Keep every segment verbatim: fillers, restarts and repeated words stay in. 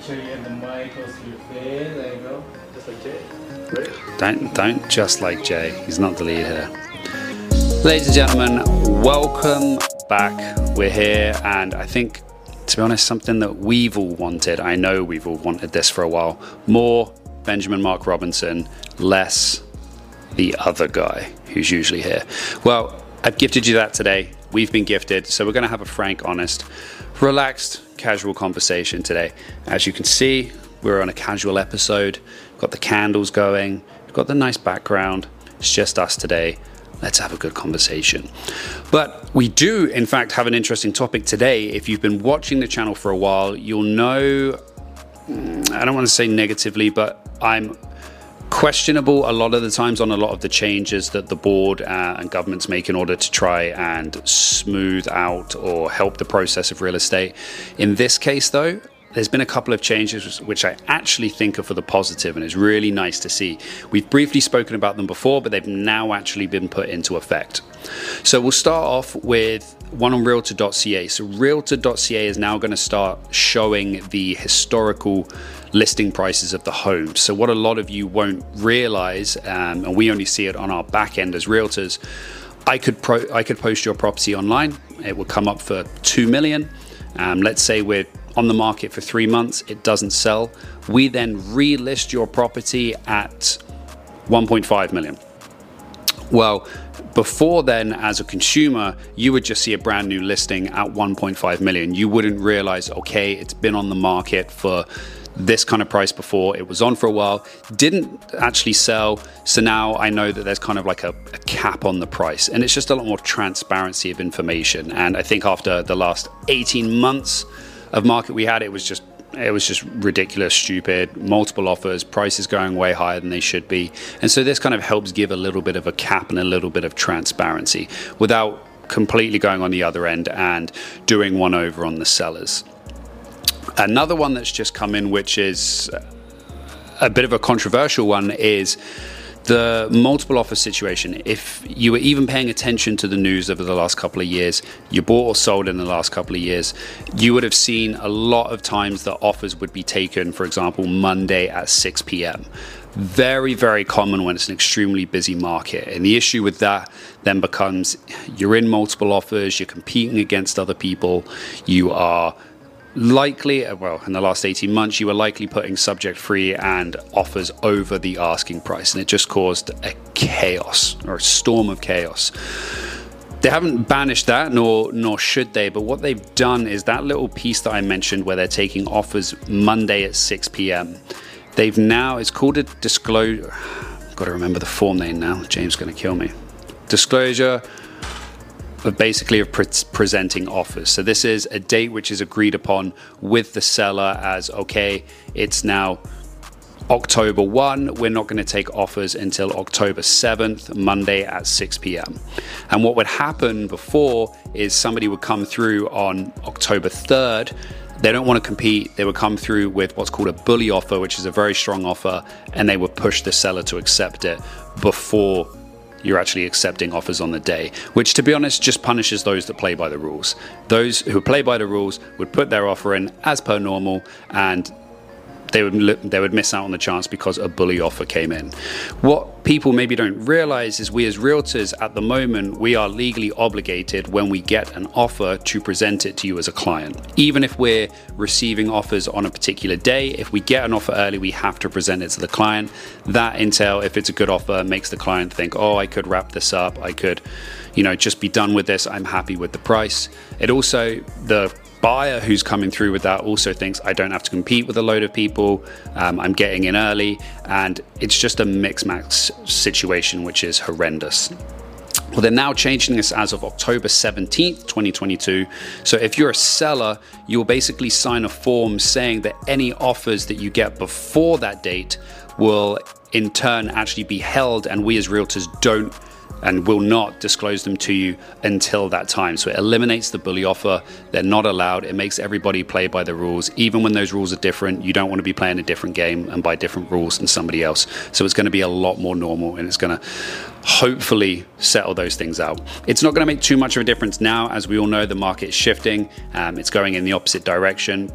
sure you get the mic close to your face. There you go. Just like Jay. Ready? Don't, don't just like Jay. He's not the lead here. Ladies and gentlemen, welcome back. We're here, and I think, to be honest, something that we've all wanted. I know we've all wanted this for a while. More Benjamin Mark Robinson, less the other guy who's usually here. Well, I've gifted you that today. We've been gifted, so we're going to have a frank, honest, relaxed, casual conversation today. As you can see, we're on a casual episode. We've got the candles going. We've got the nice background. It's just us today. Let's have a good conversation. But we do, in fact, have an interesting topic today. If you've been watching the channel for a while, you'll know, I don't want to say negatively, but I'm questionable a lot of the times on a lot of the changes that the board uh, and governments make in order to try and smooth out or help the process of real estate. In this case, though, there's been a couple of changes which I actually think are for the positive, and it's really nice to see. We've briefly spoken about them before, but they've now actually been put into effect. So we'll start off with one on realtor dot c a. So realtor dot c a is now going to start showing the historical listing prices of the homes. So what a lot of you won't realize, um, and we only see it on our back end as realtors, I could pro I could post your property online. It would come up for two million. Um, let's say we're on the market for three months, it doesn't sell. We then relist your property at one point five million. Well, before then, as a consumer, you would just see a brand new listing at one point five million. You wouldn't realize, okay, it's been on the market for this kind of price before, it was on for a while, didn't actually sell, so now I know that there's kind of like a, a cap on the price, and it's just a lot more transparency of information. And I think after the last eighteen months of market we had, it was just it was just ridiculous, stupid, multiple offers, prices going way higher than they should be. And so this kind of helps give a little bit of a cap and a little bit of transparency without completely going on the other end and doing one over on the sellers. Another one that's just come in, which is a bit of a controversial one, is the multiple offer situation. If you were even paying attention to the news over the last couple of years, you bought or sold in the last couple of years, you would have seen a lot of times that offers would be taken, for example, Monday at six p m Very, very common when it's an extremely busy market. And the issue with that then becomes you're in multiple offers, you're competing against other people, you are likely, well, in the last eighteen months, you were likely putting subject free and offers over the asking price, and it just caused a chaos or a storm of chaos. They haven't banished that, nor nor should they, but what they've done is that little piece that I mentioned where they're taking offers Monday at six p m They've now, it's called a disclosure, I've got to remember the form name now, James is going to kill me. Disclosure but basically of pre presenting offers. So this is a date which is agreed upon with the seller as, okay, it's now October first, we're not going to take offers until October seventh, Monday at six p m And what would happen before is somebody would come through on October third. They don't want to compete. They would come through with what's called a bully offer, which is a very strong offer, and they would push the seller to accept it before you're actually accepting offers on the day, which, to be honest, just punishes those that play by the rules. Those who play by the rules would put their offer in as per normal, and they would they would miss out on the chance because a bully offer came in. What people maybe don't realize is we as realtors at the moment, we are legally obligated when we get an offer to present it to you as a client. Even if we're receiving offers on a particular day, if we get an offer early, we have to present it to the client. That intel, if it's a good offer, makes the client think, oh, I could wrap this up. I could, you know, just be done with this. I'm happy with the price. It also, the buyer who's coming through with that also thinks I don't have to compete with a load of people, um, I'm getting in early, and it's just a mix-max situation, which is horrendous. Well, they're now changing this as of October seventeenth, twenty twenty-two. So if you're a seller, you'll basically sign a form saying that any offers that you get before that date will in turn actually be held, and we as realtors don't and will not disclose them to you until that time. So it eliminates the bully offer. They're not allowed. It makes everybody play by the rules. Even when those rules are different, you don't want to be playing a different game and by different rules than somebody else. So it's going to be a lot more normal, and it's going to hopefully settle those things out. It's not going to make too much of a difference now. As we all know, the market is shifting. Um, it's going in the opposite direction, but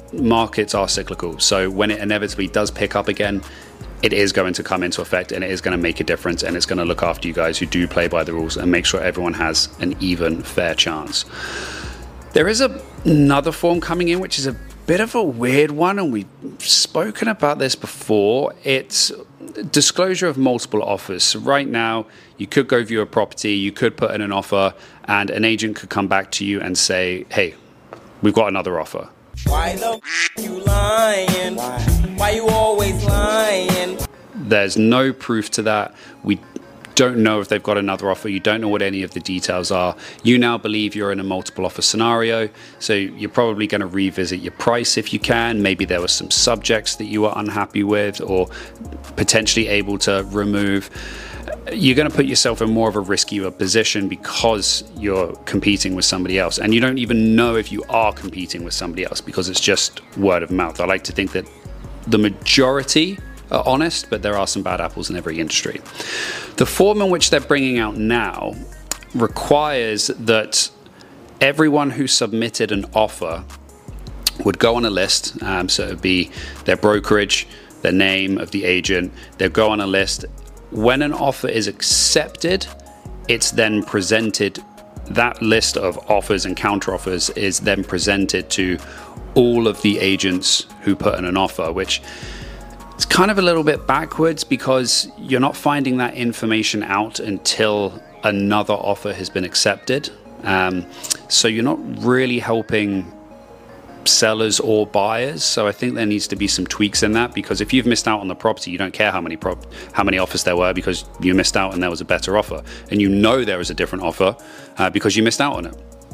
markets are cyclical. So when it inevitably does pick up again, it is going to come into effect and it is going to make a difference, and it's going to look after you guys who do play by the rules and make sure everyone has an even, fair chance. There is a, another form coming in, which is a bit of a weird one, and we've spoken about this before. It's disclosure of multiple offers. So right now, you could go view a property, you could put in an offer, and an agent could come back to you and say, hey, we've got another offer. Why the f you lying? Why? Why you always lying? There's no proof to that. We don't know if they've got another offer. You don't know what any of the details are. You now believe you're in a multiple offer scenario, so you're probably going to revisit your price if you can. Maybe there were some subjects that you were unhappy with or potentially able to remove. You're going to put yourself in more of a riskier position because you're competing with somebody else, and you don't even know if you are competing with somebody else because it's just word of mouth. I like to think that the majority are honest, but there are some bad apples in every industry. The form in which they're bringing out now requires that everyone who submitted an offer would go on a list. Um, so it would be their brokerage, their name of the agent. They'll go on a list. When an offer is accepted, it's then presented. That list of offers and counteroffers is then presented to all of the agents who put in an offer, which it's kind of a little bit backwards because you're not finding that information out until another offer has been accepted. Um, so you're not really helping sellers or buyers. So I think there needs to be some tweaks in that, because if you've missed out on the property, you don't care how many prop how many offers there were because you missed out and there was a better offer, and you know there was a different offer uh, because you missed out on it.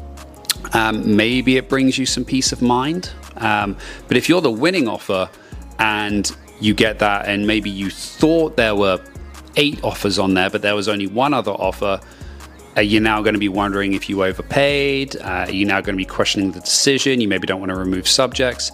Um, maybe it brings you some peace of mind, um, but if you're the winning offer and you get that, and maybe you thought there were eight offers on there, but there was only one other offer, are you now going to be wondering if you overpaid? Uh, are you now going to be questioning the decision? You maybe don't want to remove subjects.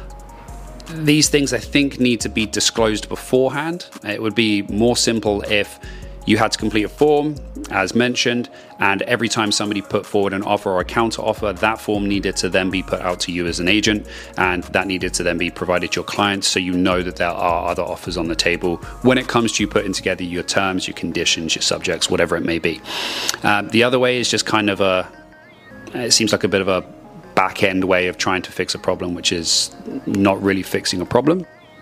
These things, I think, need to be disclosed beforehand. It would be more simple if you had to complete a form, as mentioned, and every time somebody put forward an offer or a counter offer, that form needed to then be put out to you as an agent, and that needed to then be provided to your clients, so you know that there are other offers on the table when it comes to you putting together your terms, your conditions, your subjects, whatever it may be. Um, the other way is just kind of a, it seems like a bit of a back end way of trying to fix a problem, which is not really fixing a problem.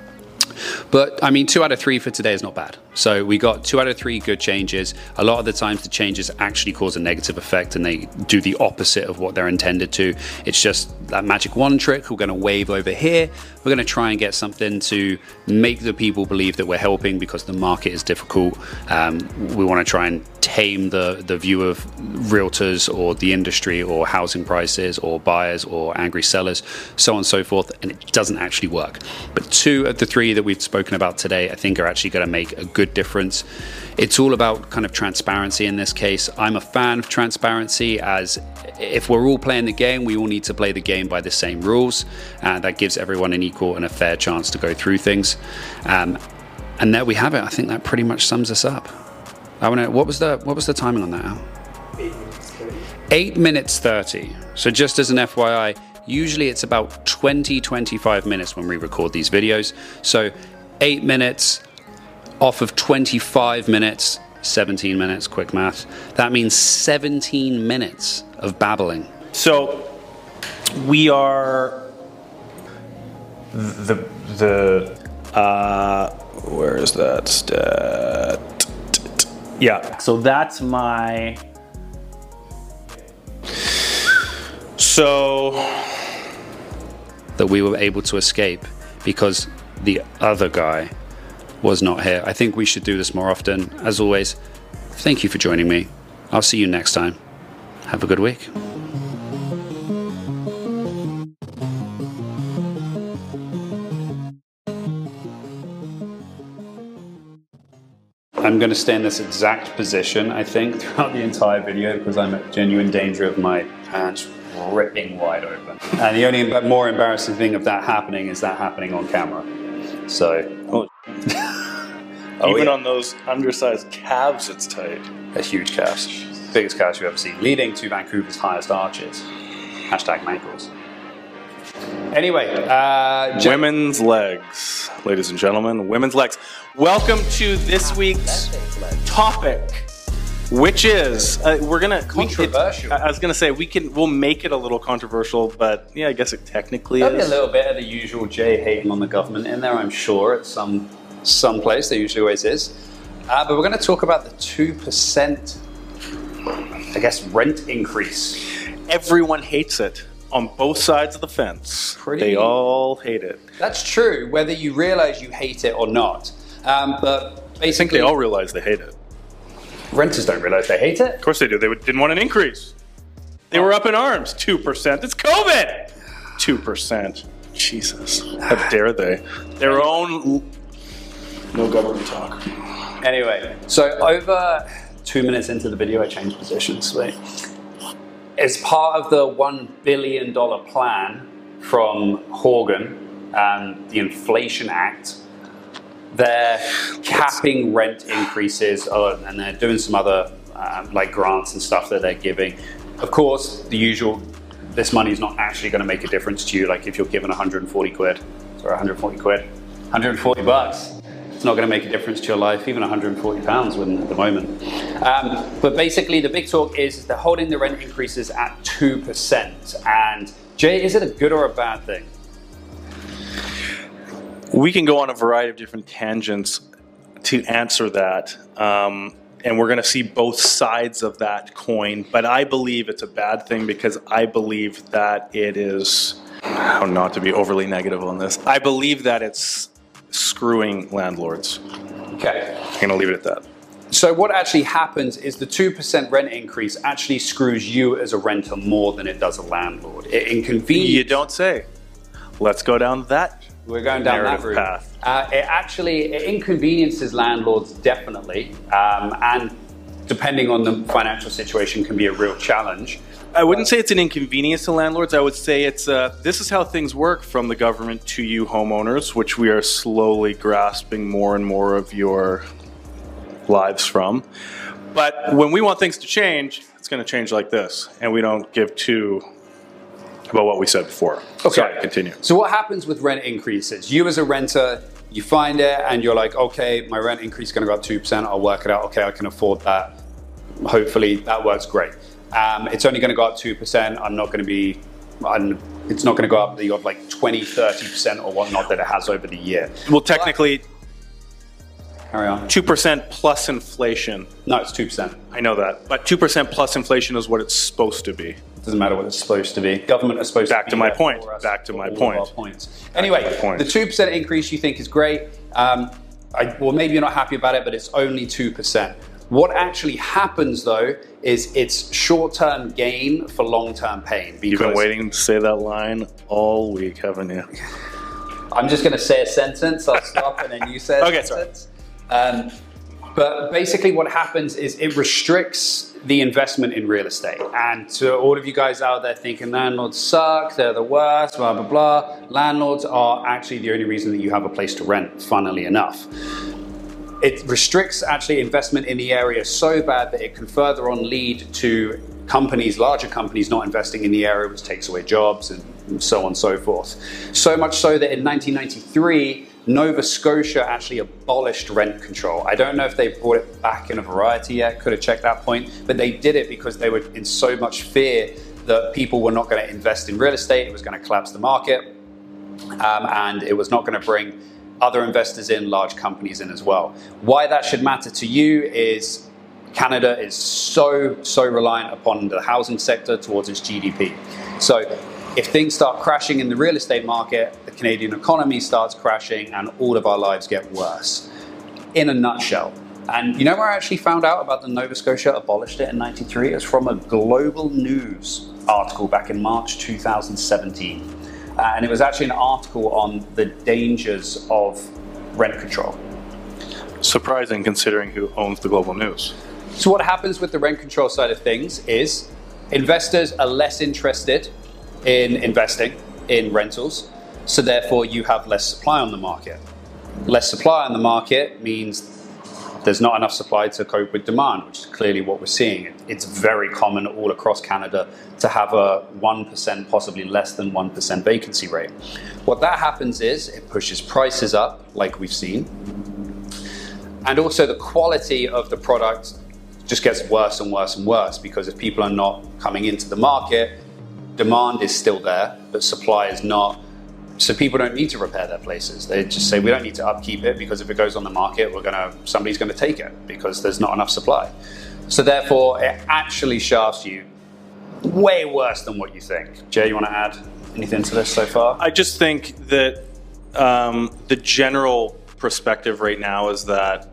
But I mean, two out of three for today is not bad. So we got two out of three good changes. A lot of the times the changes actually cause a negative effect and they do the opposite of what they're intended to. It's just that magic wand trick. We're going to wave over here. We're going to try and get something to make the people believe that we're helping because the market is difficult. Um, we want to try and tame the, the view of realtors or the industry or housing prices or buyers or angry sellers, so on and so forth. And it doesn't actually work. But two of the three that we've spoken about today, I think, are actually going to make a good difference. It's all about kind of transparency in this case. I'm a fan of transparency, as if we're all playing the game, we all need to play the game by the same rules, and that gives everyone an equal and a fair chance to go through things. Um, and there we have it. I think that pretty much sums us up. I want to. What was the what was the timing on that, Al? Eight minutes thirty. Eight minutes thirty. So just as an F Y I, usually it's about twenty, twenty-five minutes when we record these videos. So eight minutes off of twenty-five minutes, seventeen minutes, quick math. That means seventeen minutes of babbling. So we are the the uh where is that stat? Yeah, so that's my so that we were able to escape because the other guy was not here. I think we should do this more often. As always, thank you for joining me. I'll see you next time. Have a good week. I'm going to stay in this exact position, I think, throughout the entire video because I'm at genuine danger of my pants ripping wide open. And the only more embarrassing thing of that happening is that happening on camera. So, oh. oh, even yeah. on those undersized calves, it's tight. They're huge calves. Biggest calves you've ever seen. Leading to Vancouver's highest arches. Hashtag Mankles. Anyway, uh, Jay- Women's legs, ladies and gentlemen, women's legs. Welcome to this week's topic, which is uh, we're gonna Controversial. We, it, I was gonna say we can we'll make it a little controversial, but yeah, I guess it technically there'll be a is. little bit of the usual Jay hating on the government in there, I'm sure, at some some place. There usually always is. Uh, but we're going to talk about the two percent, I guess, rent increase. Everyone hates it on both sides of the fence. Pretty- They all hate it. That's true, whether you realize you hate it or not. Um, but basically, I think they all realize they hate it. renters don't realize they hate it. Of course they do. They would- didn't want an increase. They were up in arms. two percent. It's COVID. two percent. Jesus. How dare they? Their own... No government talk. Anyway, so over two minutes into the video, I changed positions. Wait. As part of the one billion dollars plan from Horgan, um, the Inflation Act, they're capping rent increases, uh, and they're doing some other uh, like grants and stuff that they're giving. Of course, the usual, this money is not actually going to make a difference to you. Like if you're given one hundred forty quid, sorry, one hundred forty quid, one hundred forty bucks. It's not going to make a difference to your life, even one hundred forty pounds wouldn't at the moment. Um, but basically, the big talk is they're holding the rent increases at two percent. And Jay, is it a good or a bad thing? We can go on a variety of different tangents to answer that. Um, and we're going to see both sides of that coin. But I believe it's a bad thing because I believe that it is, how not to be overly negative on this, I believe that it's screwing landlords. Okay. I'm going to leave it at that. So what actually happens is the two percent rent increase actually screws you as a renter more than it does a landlord. It inconveniences. You don't say. Let's go down that We're going down that narrative route. path. Uh, it actually it inconveniences landlords definitely, um, and depending on the financial situation, can be a real challenge. I wouldn't say it's an inconvenience to landlords. I would say it's uh, this is how things work from the government to you homeowners, which we are slowly grasping more and more of your lives from. But when we want things to change, it's going to change like this, and we don't give two about what we said before. Okay. Sorry, continue. So what happens with rent increases? You as a renter, you find it and you're like, okay, my rent increase is going to go up two percent. I'll work it out. Okay, I can afford that. Hopefully that works great. Um, it's only going to go up two percent. I'm not going to be, I'm, it's not going to go up the odd like twenty, thirty percent or whatnot that it has over the year. Well, technically, Carry on. two percent plus inflation. No, it's two percent. I know that. But two percent plus inflation is what it's supposed to be. Doesn't matter what it's supposed to be. Government is supposed Back to be to my there point. for us Back to for my all of point. our points. Anyway, my point. the two percent increase you think is great. Um, I, well, maybe you're not happy about it, but it's only two percent. What actually happens, though, is it's short-term gain for long-term pain. You've been because- waiting to say that line all week, haven't you? I'm just going to say a sentence. I'll stop, and then you say a Okay, sorry. sentence. Um, but basically, what happens is it restricts the investment in real estate. And to all of you guys out there thinking landlords suck, they're the worst, blah blah blah. Landlords are actually the only reason that you have a place to rent. Funnily enough. It restricts actually investment in the area so bad that it can further on lead to companies, larger companies, not investing in the area, which takes away jobs and so on and so forth. So much so that in nineteen ninety-three, Nova Scotia actually abolished rent control. I don't know if they brought it back in a variety yet, could have checked that point, but they did it because they were in so much fear that people were not going to invest in real estate, it was going to collapse the market, um, and it was not going to bring other investors in, large companies in as well. Why that should matter to you is Canada is so, so reliant upon the housing sector towards its G D P. So if things start crashing in the real estate market, the Canadian economy starts crashing and all of our lives get worse. In a nutshell. And you know where I actually found out about the Nova Scotia abolished it in ninety-three? It was from a Global News article back in March two thousand seventeen. Uh, and it was actually an article on the dangers of rent control. Surprising considering who owns the Global News. So what happens with the rent control side of things is investors are less interested in investing in rentals, so therefore you have less supply on the market. Less supply on the market means there's not enough supply to cope with demand, which is clearly what we're seeing. It's very common all across Canada to have a one percent, possibly less than one percent vacancy rate. What that happens is it pushes prices up, like we've seen. And also the quality of the product just gets worse and worse and worse, because if people are not coming into the market, demand is still there, but supply is not. So people don't need to repair their places. They just say, we don't need to upkeep it, because if it goes on the market, we're gonna, somebody's gonna take it because there's not enough supply. So therefore, it actually shafts you way worse than what you think. Jay, you wanna add anything to this so far? I just think that um, the general perspective right now is that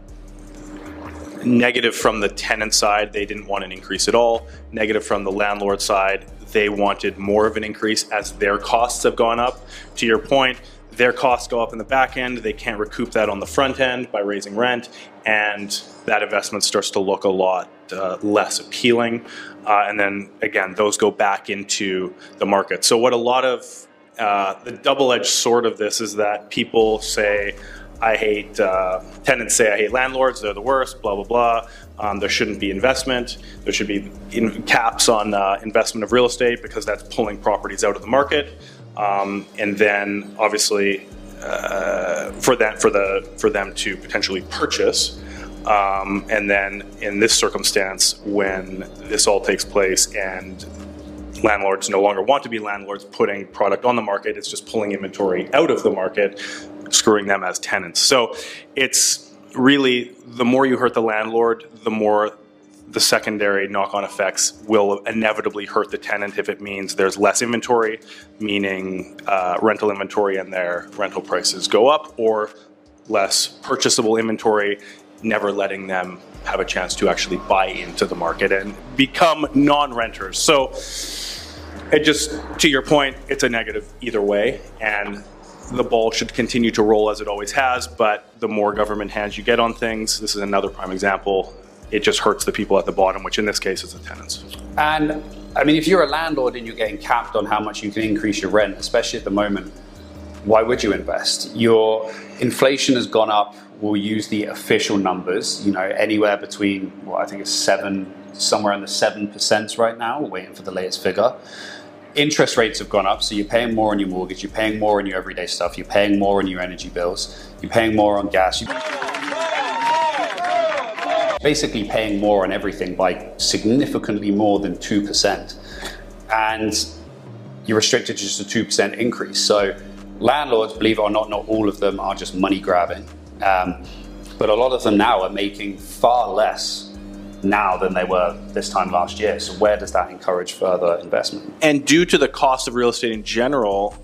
negative from the tenant side, they didn't want an increase at all. Negative from the landlord side, they wanted more of an increase as their costs have gone up. To your point, their costs go up in the back end. They can't recoup that on the front end by raising rent, and that investment starts to look a lot uh, less appealing. Uh, and then again, those go back into the market. So what a lot of uh, the double-edged sword of this is that people say, I hate, uh, tenants say I hate landlords, they're the worst, blah, blah, blah. Um, there shouldn't be investment. There should be in caps on uh, investment of real estate, because that's pulling properties out of the market. Um, and then obviously uh, for, that, for, the, for them to potentially purchase. Um, and then in this circumstance, when this all takes place and landlords no longer want to be landlords putting product on the market, it's just pulling inventory out of the market, screwing them as tenants. So it's really, the more you hurt the landlord, the more the secondary knock-on effects will inevitably hurt the tenant if it means there's less inventory, meaning uh, rental inventory and their rental prices go up, or less purchasable inventory, never letting them have a chance to actually buy into the market and become non-renters. So it just, to your point, it's a negative either way, and the ball should continue to roll as it always has, but the more government hands you get on things, this is another prime example, it just hurts the people at the bottom, which in this case is the tenants. And I mean, if you're a landlord and you're getting capped on how much you can increase your rent, especially at the moment, why would you invest? Your inflation has gone up. We'll use the official numbers, you know, anywhere between, well, I think it's seven, somewhere in the seven percent right now. We're waiting for the latest figure. Interest rates have gone up, so you're paying more on your mortgage, you're paying more on your everyday stuff, you're paying more on your energy bills, you're paying more on gas. You're basically paying more on everything by significantly more than two percent. And you're restricted to just a two percent increase. So landlords, believe it or not, not all of them are just money grabbing. Um, but a lot of them now are making far less now than they were this time last year. So where does that encourage further investment? And due to the cost of real estate in general,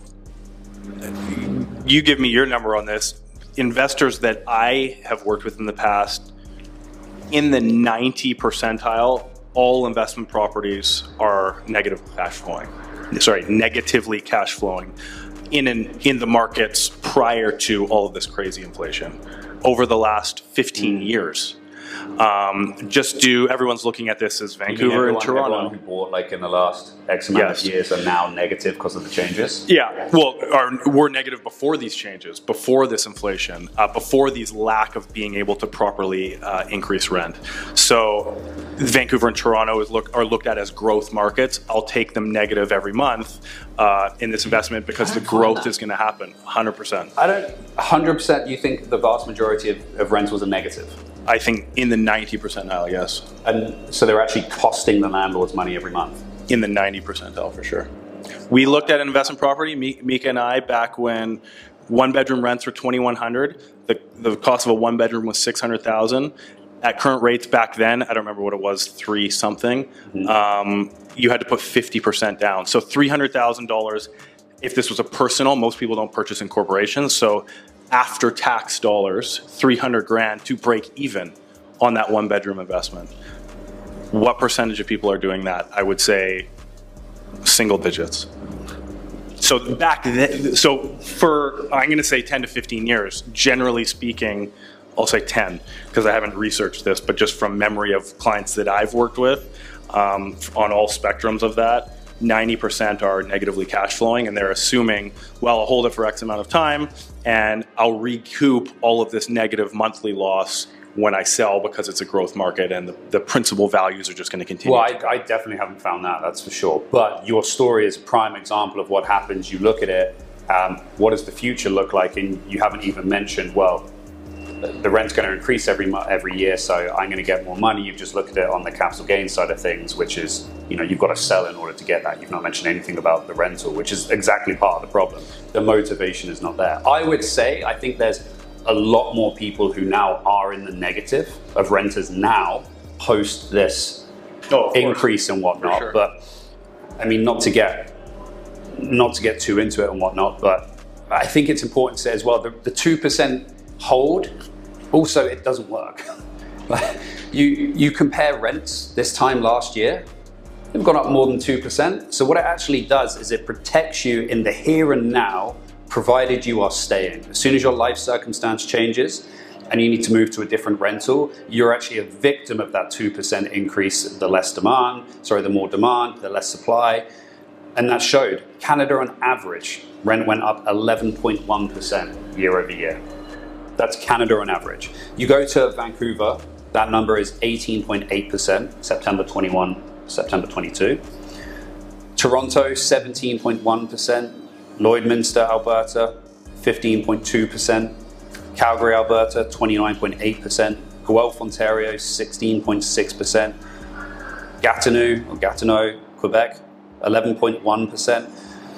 you give me your number on this, investors that I have worked with in the past, in the ninety percentile, all investment properties are negative cash flowing. Sorry, negatively cash flowing in, an, in the markets prior to all of this crazy inflation over the last fifteen years. Um, just do, everyone's looking at this as Vancouver everyone, and Toronto. Everyone who bought like in the last X amount Yes. of years are now negative because of the changes? Yeah, well, are, were negative before these changes, before this inflation, uh, before these lack of being able to properly uh, increase rent. So Vancouver and Toronto is look, are looked at as growth markets. I'll take them negative every month uh, in this investment because the growth is going to happen, one hundred percent. I don't, one hundred percent you think the vast majority of, of rentals are negative? I think in the ninety percentile, yes. And so they're actually costing the landlords money every month? In the ninety percentile, for sure. We looked at an investment property, Mika and I, back when one bedroom rents were twenty-one hundred. The, the cost of a one bedroom was six hundred thousand. At current rates back then, I don't remember what it was, three something, mm-hmm. um, you had to put fifty percent down. So three hundred thousand dollars, if this was a personal, most people don't purchase in corporations. So after tax dollars, three hundred grand to break even on that one bedroom investment. What percentage of people are doing that? I would say single digits. So back then, so for, I'm going to say ten to fifteen years, generally speaking, I'll say ten, because I haven't researched this, but just from memory of clients that I've worked with um, on all spectrums of that, ninety percent are negatively cash flowing, and they're assuming, well, I'll hold it for X amount of time, and I'll recoup all of this negative monthly loss when I sell because it's a growth market and the, the principal values are just going to continue. Well, I, I definitely haven't found that, that's for sure. But your story is a prime example of what happens. You look at it, um, what does the future look like? And you haven't even mentioned, well, the rent's going to increase every every year, so I'm going to get more money. You've just looked at it on the capital gains side of things, which is, you know, you've got to sell in order to get that. You've not mentioned anything about the rental, which is exactly part of the problem. The motivation is not there. I would say, I think there's a lot more people who now are in the negative of renters now post this oh, increase and whatnot. Sure. But I mean, not to get not to get too into it and whatnot, but I think it's important to say as well, the, the two percent hold, also it doesn't work. you you compare rents this time last year, they've gone up more than two percent. So what it actually does is it protects you in the here and now, provided you are staying. As soon as your life circumstance changes and you need to move to a different rental, you're actually a victim of that two percent increase, the less demand, sorry, the more demand, the less supply. And that showed. Canada on average, rent went up eleven point one percent year over year. That's Canada on average. You go to Vancouver, that number is eighteen point eight percent, September twenty-one, September twenty-two. Toronto, seventeen point one percent. Lloydminster, Alberta, fifteen point two percent. Calgary, Alberta, twenty-nine point eight percent. Guelph, Ontario, sixteen point six percent. Gatineau, or Gatineau, Quebec, eleven point one percent.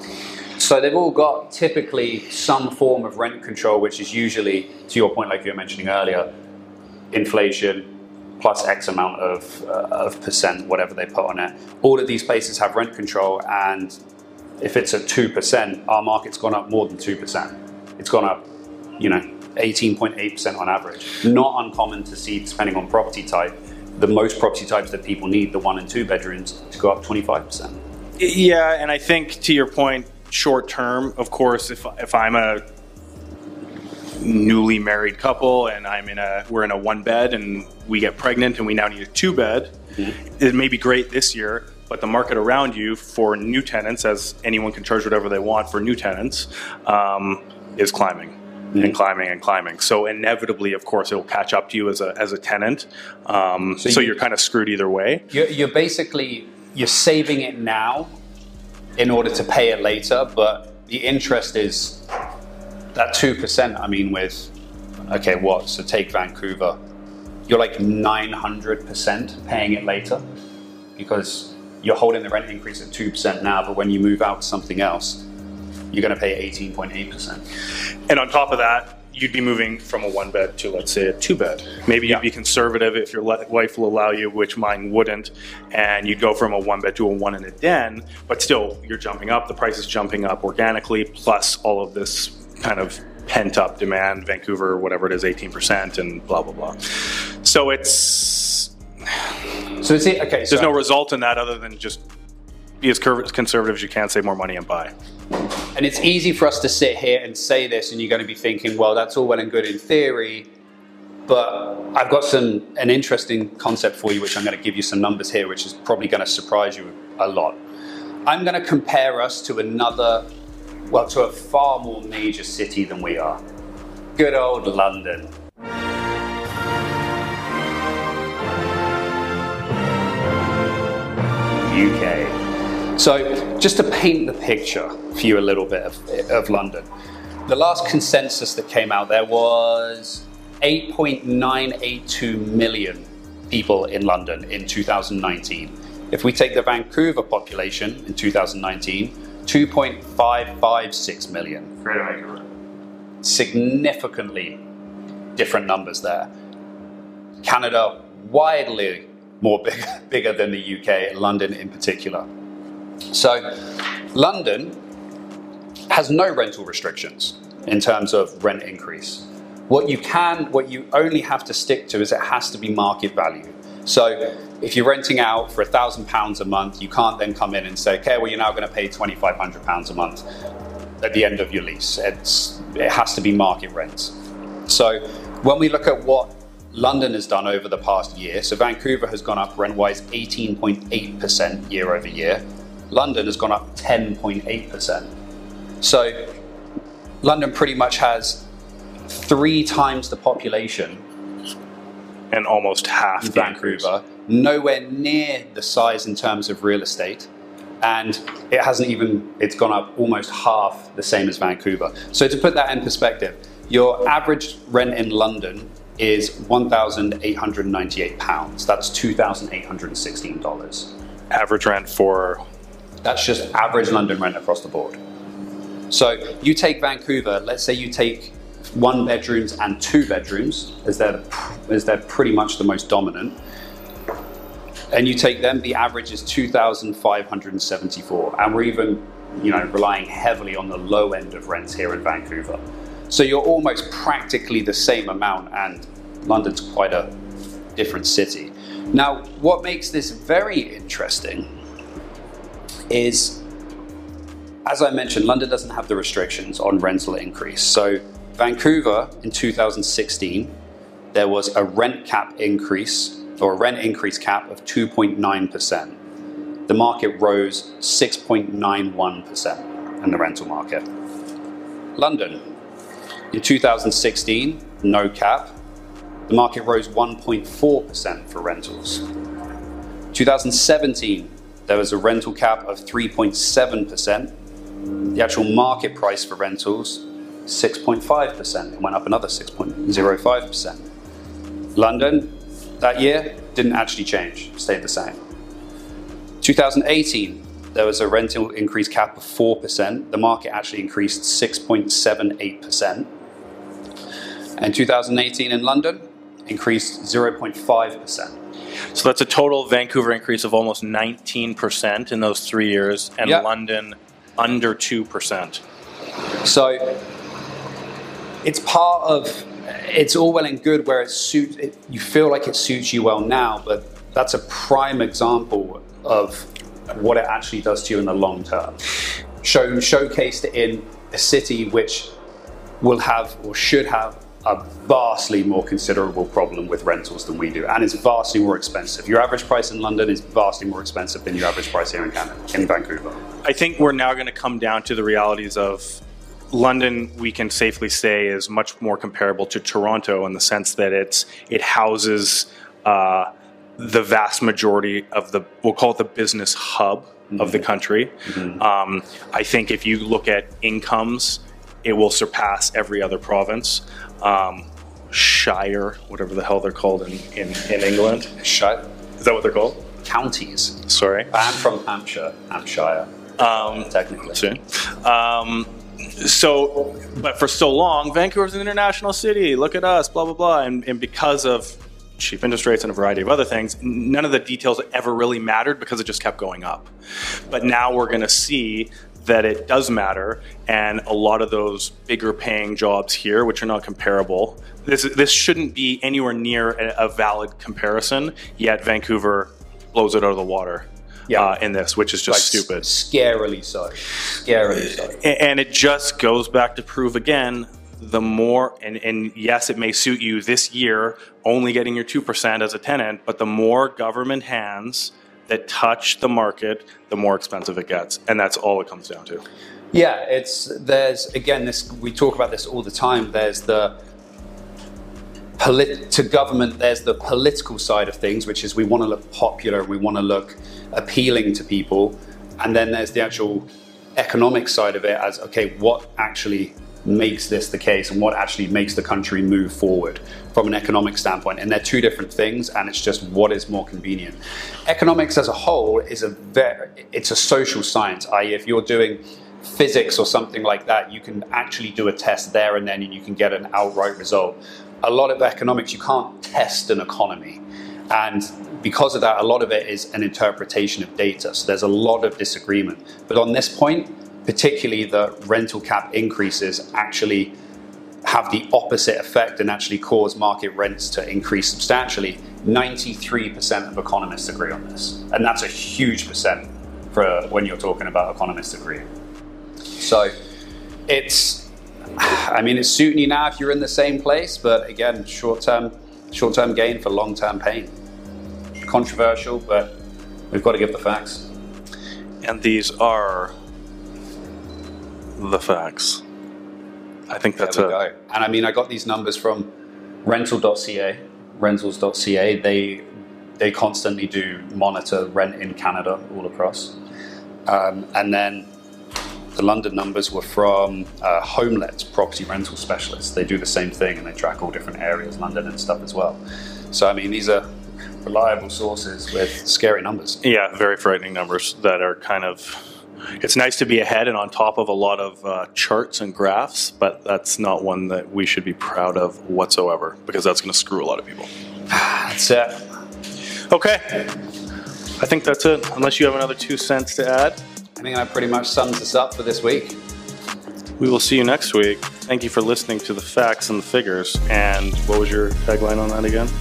So they've all got typically some form of rent control, which is usually, to your point, like you were mentioning earlier, inflation plus X amount of, uh, of percent, whatever they put on it. All of these places have rent control, and if it's at two percent, our market's gone up more than two percent. It's gone up, you know, eighteen point eight percent on average. Not uncommon to see, depending on property type, the most property types that people need, the one and two bedrooms, to go up twenty-five percent. Yeah, and I think to your point, short term, of course, if if I'm a newly married couple and I'm in a we're in a one bed and we get pregnant and we now need a two bed, mm-hmm. It may be great this year, but the market around you for new tenants, as anyone can charge whatever they want for new tenants, um, is climbing mm-hmm. and climbing and climbing. So inevitably, of course, it will catch up to you as a as a tenant. Um, so, so you, you're kind of screwed either way. You're, you're basically you're saving it now in order to pay it later, but the interest is that two percent. I mean, with, okay, what? So take Vancouver. You're like nine hundred percent paying it later because you're holding the rent increase at two percent now, but when you move out to something else, you're going to pay eighteen point eight percent. And on top of that, you'd be moving from a one bed to, let's say, a two bed. Maybe you'd yeah. be conservative if your wife will allow you, which mine wouldn't, and you'd go from a one bed to a one and a den, but still you're jumping up, the price is jumping up organically, plus all of this kind of pent up demand, Vancouver, whatever it is, eighteen percent and blah, blah, blah. So it's, so it's okay, there's so no result in that other than just be as conservative as you can, save more money and buy. And it's easy for us to sit here and say this, and you're going to be thinking, well, that's all well and good in theory, but I've got some an interesting concept for you, which I'm going to give you some numbers here, which is probably going to surprise you a lot. I'm going to compare us to another, well, to a far more major city than we are. Good old London. U K. So just to paint the picture for you a little bit of, of London, the last consensus that came out there was eight point nine eight two million people in London in two thousand nineteen. If we take the Vancouver population in two thousand nineteen, two point five five six million. Significantly different numbers there. Canada, widely more big, bigger than the U K, London in particular. So London has no rental restrictions in terms of rent increase. What you can, what you only have to stick to is it has to be market value. So if you're renting out for a thousand pounds a month, you can't then come in and say, okay, well, you're now going to pay twenty-five hundred pounds a month at the end of your lease. It's, it has to be market rent. So when we look at what London has done over the past year, so Vancouver has gone up rent-wise eighteen point eight percent year over year. London has gone up ten point eight percent. So London pretty much has three times the population and almost half the Vancouver, nowhere near the size in terms of real estate, and it hasn't even, it's gone up almost half the same as Vancouver. So to put that in perspective, your average rent in London is one thousand eight hundred ninety-eight pounds. That's two thousand eight hundred sixteen dollars. Average rent for? That's just average London rent across the board. So you take Vancouver, let's say you take one bedrooms and two bedrooms, as they're, as they're pretty much the most dominant, and you take them, the average is two thousand five hundred seventy-four. And we're even, you know, relying heavily on the low end of rents here in Vancouver. So you're almost practically the same amount, and London's quite a different city. Now, what makes this very interesting is, as I mentioned, London doesn't have the restrictions on rental increase. So Vancouver in two thousand sixteen, there was a rent cap increase, or a rent increase cap of two point nine percent. The market rose six point nine one percent in the rental market. London, in two thousand sixteen, no cap. The market rose one point four percent for rentals. two thousand seventeen, there was a rental cap of three point seven percent. The actual market price for rentals, six point five percent. It went up another six point zero five percent. London, that year, didn't actually change, stayed the same. two thousand eighteen, there was a rental increase cap of four percent. The market actually increased six point seven eight percent. And two thousand eighteen in London, increased zero point five percent. So that's a total Vancouver increase of almost nineteen percent in those three years, and yep. London under two percent. So it's part of, it's all well and good where it suits, it, you feel like it suits you well now, but that's a prime example of what it actually does to you in the long term. Show, showcased in a city which will have or should have a vastly more considerable problem with rentals than we do, and it's vastly more expensive. Your average price in London is vastly more expensive than your average price here in Canada, in Vancouver. I think we're now going to come down to the realities of London. We can safely say is much more comparable to Toronto in the sense that it's it houses uh, the vast majority of the, we'll call it the business hub mm-hmm. of the country. Mm-hmm. Um, I think if you look at incomes, it will surpass every other province. Um, Shire, whatever the hell they're called in, in, in England. Shire? Is that what they're called? Counties. Sorry. I'm from Hampshire, Hampshire, um, technically. See? Um, so, but for so long, Vancouver's an international city. Look at us, blah, blah, blah. And, and because of cheap interest rates and a variety of other things, none of the details ever really mattered because it just kept going up. But now we're going to see that it does matter, and a lot of those bigger paying jobs here, which are not comparable, this this shouldn't be anywhere near a, a valid comparison, yet Vancouver blows it out of the water yeah. uh, in this, which is just like stupid. Scarily so. Scarily so. And it just goes back to prove again, the more, and, and yes, it may suit you this year, only getting your two percent as a tenant, but the more government hands that touch the market, the more expensive it gets. And that's all it comes down to. Yeah, it's, there's, again, this, we talk about this all the time. There's the, polit- to government, there's the political side of things, which is we want to look popular, we want to look appealing to people. And then there's the actual economic side of it as, okay, what actually makes this the case and what actually makes the country move forward from an economic standpoint. And they're two different things, and it's just what is more convenient. Economics as a whole is a very, it's a social science, that is if you're doing physics or something like that, you can actually do a test there and then and you can get an outright result. A lot of economics, you can't test an economy. And because of that, a lot of it is an interpretation of data. So there's a lot of disagreement. But on this point, particularly the rental cap increases actually have the opposite effect and actually cause market rents to increase substantially. ninety-three percent of economists agree on this. And that's a huge percent for when you're talking about economists agreeing. So it's, I mean, it's suiting you now if you're in the same place, but again, short-term, short-term gain for long-term pain. Controversial, but we've got to give the facts. And these are the facts. I think that's there we a... go. And I mean, I got these numbers from rental dot c a, rentals dot c a, they they constantly do monitor rent in Canada all across. Um, and then the London numbers were from uh, HomeLet, property rental specialists. They do the same thing and they track all different areas, London and stuff as well. So, I mean, these are reliable sources with scary numbers. Yeah, very frightening numbers that are kind of, it's nice to be ahead and on top of a lot of uh, charts and graphs, but that's not one that we should be proud of whatsoever because that's going to screw a lot of people. That's it. Okay. I think that's it, unless you have another two cents to add. I think that pretty much sums us up for this week. We will see you next week. Thank you for listening to the facts and the figures. And what was your tagline on that again?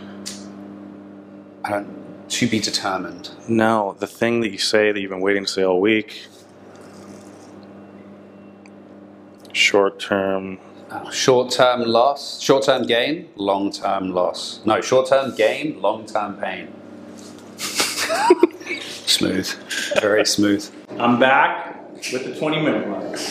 Uh, to be determined. No, the thing that you say that you've been waiting to say all week. Short-term. Uh, short-term loss, short-term gain, long-term loss. No, short-term gain, long-term pain. Smooth, very smooth. I'm back with the twenty minute mark.